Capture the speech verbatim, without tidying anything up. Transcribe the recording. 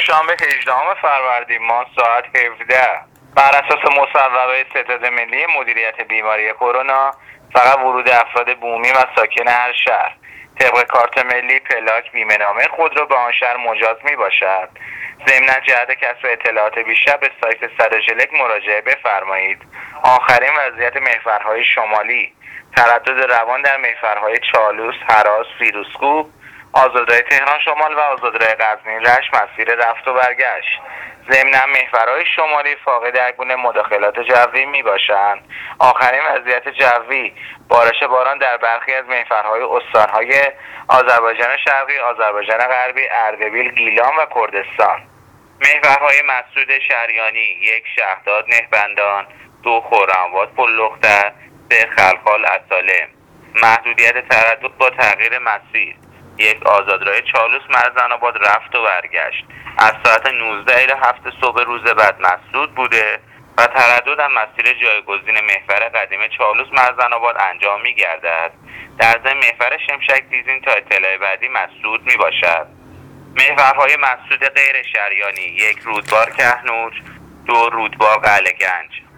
دوشنبه هجدهم فروردین ماه ساعت هفده بر اساس مصوبه ستاد ملی مدیریت بیماری کرونا فقط ورود افراد بومی و ساکن هر شهر طبق کارت ملی پلاک بیمه نامه خود را به آن شهر مجاز می باشد. ضمن جهت کسب اطلاعات بیشتر به سایت صد و چهل و یک مراجعه بفرمایید. آخرین وضعیت محورهای شمالی: تردد روان در محورهای چالوس، هراس، فیروزکوه، آزادراه تهران شمال و آزادراه غزنین رشت مسیر رفت و برگشت. ضمن محورهای شمالی فاقد هرگونه مداخلات جوی می باشند. آخرین وضعیت جوی: بارش باران در برخی از محورهای استانهای آذربایجان شرقی، آذربایجان غربی، اردبیل، گیلان و کردستان. محورهای مسدود شریانی: یک شهداد نهبندان، دو خرم‌آباد پل‌لختر، سه خلخال اصالم. محدودیت تردد با تغییر مسیر: یک آزادراه چالوس مرزن آباد رفت و برگشت از ساعت نوزده الی هفت صبح روز بعد مسدود بوده و تردد در مسیر جایگزین محور قدیم چالوس مرزن آباد انجام می گردد. در ضمن محور شمشک دیزین تا اطلاع بعدی مسدود می باشد. محورهای مسدود غیر شریانی: یک رودبار کهنوج، دو رودبار قلعه گنج.